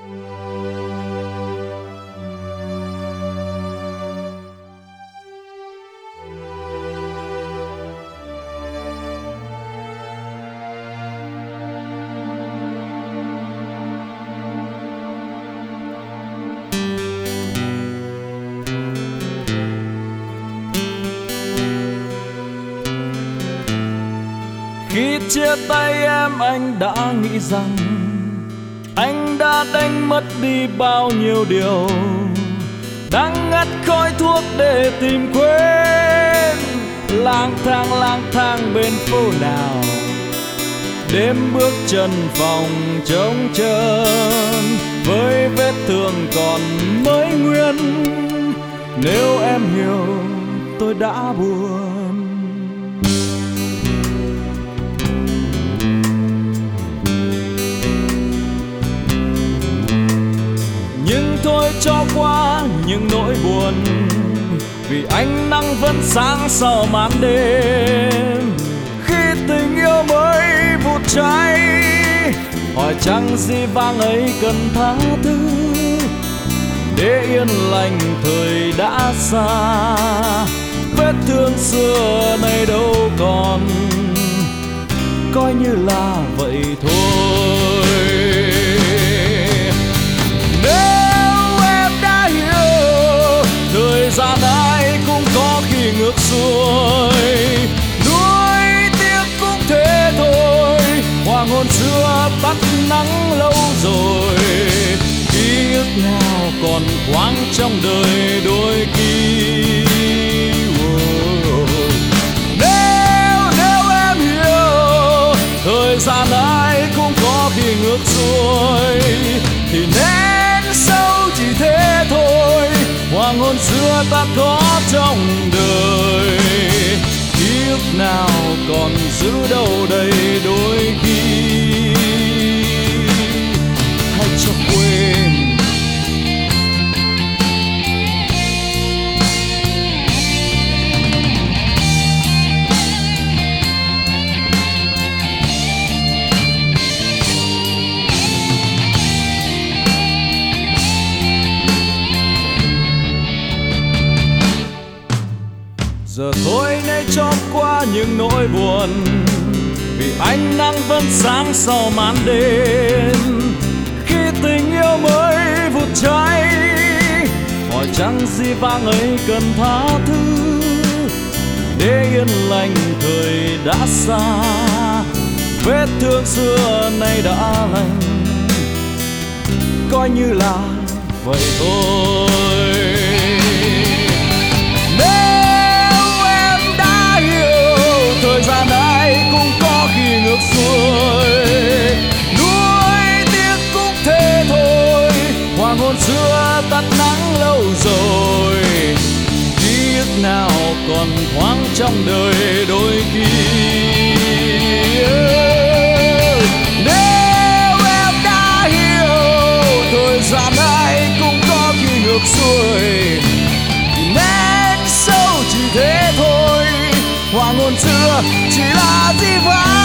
Khi chia tay em, anh đã nghĩ rằng anh đã đánh mất đi bao nhiêu điều, đang ngắt khói thuốc để tìm quên. Lang thang bên phố nào, đêm bước chân phòng trống trơn, với vết thương còn mới nguyên. Nếu em hiểu tôi đã buồn, nhưng thôi cho qua những nỗi buồn, vì ánh nắng vẫn sáng sau màn đêm. Khi tình yêu mới vụt cháy, hỏi chăng gì vang ấy cần tha thứ, để yên lành thời đã xa. Vết thương xưa nay đâu còn, coi như là vậy thôi. Thời gian ai cũng có khi ngược xuôi, nuối tiếc cũng thế thôi. Hoàng hôn xưa tắt nắng lâu rồi, ký ức nào còn khoáng trong đời đôi khi. Nếu em hiểu thời gian ai cũng có khi ngược xuôi, thì nên sâu chỉ thế thôi. Hoàng hôn xưa ta có trong đời, ký ức nào còn giữ đâu đây đôi khi. Hãy cho quên. Giờ thôi nay chót qua những nỗi buồn, vì ánh nắng vẫn sáng sau màn đêm. Khi tình yêu mới vụt cháy, hỏi chăng gì vang ấy cần tha thứ, để yên lành thời đã xa. Vết thương xưa nay đã lành, coi như là vậy thôi. Thời gian ai cũng có khi ngược xuôi, nuối tiếc cũng thế thôi. Hoàng hôn xưa tắt nắng lâu rồi, ký ức nào còn thoáng trong đời đôi khi. Nếu em đã hiểu thời gian ai cũng có khi ngược xuôi, thì nên sâu chỉ thế thôi. Hoàng hôn xưa chỉ là dĩ vãng.